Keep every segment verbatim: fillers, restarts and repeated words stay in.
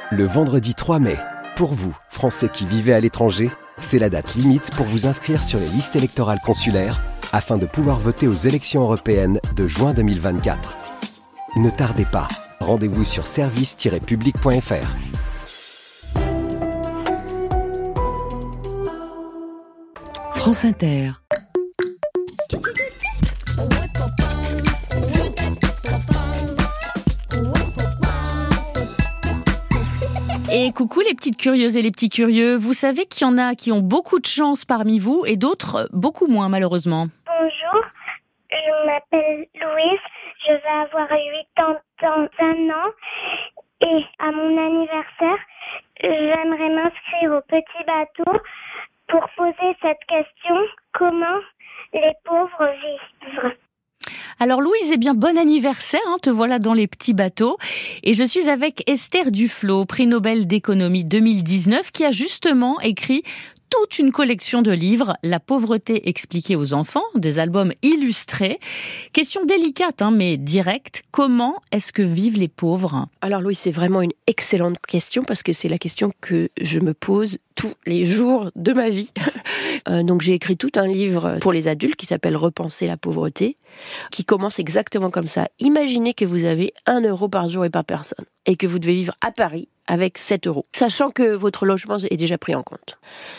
Le vendredi trois mai, pour vous, Français qui vivez à l'étranger, c'est la date limite pour vous inscrire sur les listes électorales consulaires afin de pouvoir voter aux élections européennes de juin deux mille vingt-quatre. Ne tardez pas, rendez-vous sur service tiret public point f r. France Inter. Et coucou les petites curieuses et les petits curieux, vous savez qu'il y en a qui ont beaucoup de chance parmi vous et d'autres beaucoup moins malheureusement. Bonjour, je m'appelle Louise, je vais avoir huit ans dans un an et à mon anniversaire, j'aimerais m'inscrire au petit bateau pour poser cette question, comment les pauvres vivent ? Alors Louise, eh bien bon anniversaire, hein, te voilà dans les petits bateaux. Et je suis avec Esther Duflo, prix Nobel d'économie deux mille dix-neuf, qui a justement écrit toute une collection de livres, La pauvreté expliquée aux enfants, des albums illustrés. Question délicate, hein, mais directe. Comment est-ce que vivent les pauvres ? Alors Louise, c'est vraiment une excellente question parce que c'est la question que je me pose tous les jours de ma vie. Euh, donc j'ai écrit tout un livre pour les adultes qui s'appelle Repenser la pauvreté, qui commence exactement comme ça. Imaginez que vous avez un euro par jour et par personne et que vous devez vivre à Paris avec sept euros, sachant que votre logement est déjà pris en compte.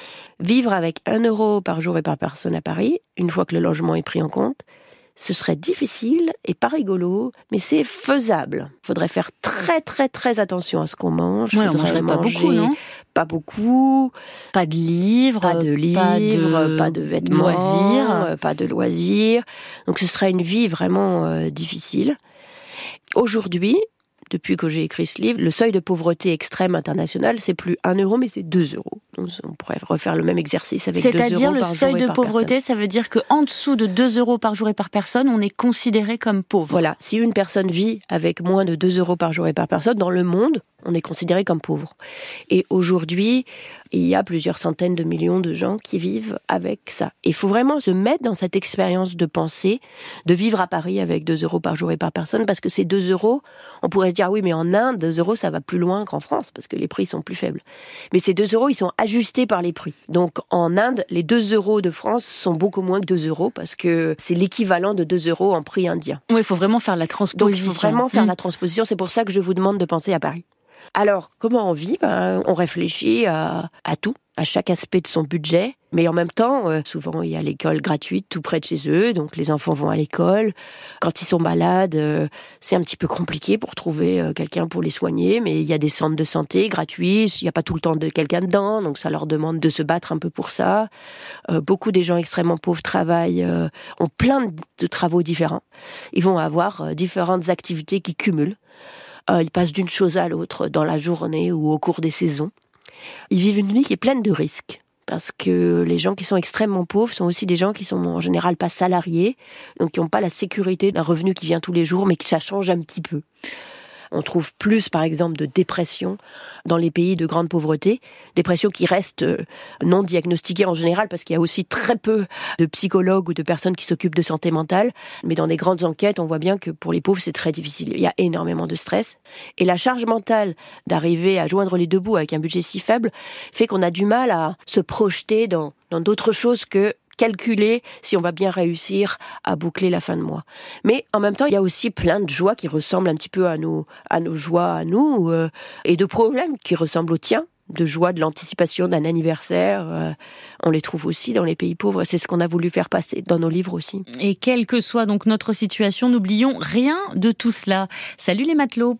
Vivre avec un euro par jour et par personne à Paris, une fois que le logement est pris en compte, ce serait difficile et pas rigolo, mais c'est faisable. Il faudrait faire très très très attention à ce qu'on mange. Ouais, on mangerait pas beaucoup, non ? Pas beaucoup. Pas de livres, pas de livres, pas de, pas de vêtements, loisirs. pas de loisirs. Donc ce serait une vie vraiment euh, difficile. Aujourd'hui, depuis que j'ai écrit ce livre, le seuil de pauvreté extrême international, c'est plus un euro, mais c'est deux euros. Donc, on pourrait refaire le même exercice avec deux euros par jour et par personne. C'est-à-dire le seuil de pauvreté, ça veut dire qu'en dessous de deux euros par jour et par personne, on est considéré comme pauvre. Voilà, si une personne vit avec moins de deux euros par jour et par personne, dans le monde, on est considéré comme pauvre. Et aujourd'hui, il y a plusieurs centaines de millions de gens qui vivent avec ça. Et il faut vraiment se mettre dans cette expérience de pensée, de vivre à Paris avec deux euros par jour et par personne, parce que ces deux euros, on pourrait se dire, ah oui, mais en Inde, deux euros, ça va plus loin qu'en France, parce que les prix sont plus faibles. Mais ces deux euros, ils sont ajustés par les prix. Donc en Inde, les deux euros de France sont beaucoup moins que deux euros, parce que c'est l'équivalent de deux euros en prix indien. Oui, il faut vraiment faire la transposition. Donc il faut vraiment faire mmh. la transposition, c'est pour ça que je vous demande de penser à Paris. Alors, comment on vit ? Ben, on réfléchit à, à tout, à chaque aspect de son budget. Mais en même temps, euh, souvent, il y a l'école gratuite tout près de chez eux. Donc, les enfants vont à l'école. Quand ils sont malades, euh, c'est un petit peu compliqué pour trouver euh, quelqu'un pour les soigner. Mais il y a des centres de santé gratuits. Il n'y a pas tout le temps de quelqu'un dedans. Donc, ça leur demande de se battre un peu pour ça. Euh, beaucoup des gens extrêmement pauvres travaillent, euh, ont plein de, de travaux différents. Ils vont avoir euh, différentes activités qui cumulent. Euh, ils passent d'une chose à l'autre dans la journée ou au cours des saisons. Ils vivent une vie qui est pleine de risques. Parce que les gens qui sont extrêmement pauvres sont aussi des gens qui sont en général pas salariés, donc qui n'ont pas la sécurité d'un revenu qui vient tous les jours, mais que ça change un petit peu. On trouve plus, par exemple, de dépression dans les pays de grande pauvreté. Dépression qui reste non diagnostiquée en général, parce qu'il y a aussi très peu de psychologues ou de personnes qui s'occupent de santé mentale. Mais dans des grandes enquêtes, on voit bien que pour les pauvres, c'est très difficile. Il y a énormément de stress. Et la charge mentale d'arriver à joindre les deux bouts avec un budget si faible fait qu'on a du mal à se projeter dans, dans d'autres choses que calculer si on va bien réussir à boucler la fin de mois. Mais en même temps, il y a aussi plein de joies qui ressemblent un petit peu à nos, à nos joies à nous, euh, et de problèmes qui ressemblent aux tiens, de joie de l'anticipation d'un anniversaire. Euh, on les trouve aussi dans les pays pauvres. C'est ce qu'on a voulu faire passer dans nos livres aussi. Et quelle que soit donc notre situation, n'oublions rien de tout cela. Salut les matelots.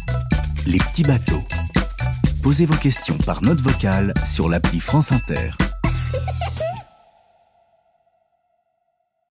Les petits bateaux. Posez vos questions par note vocale sur l'appli France Inter.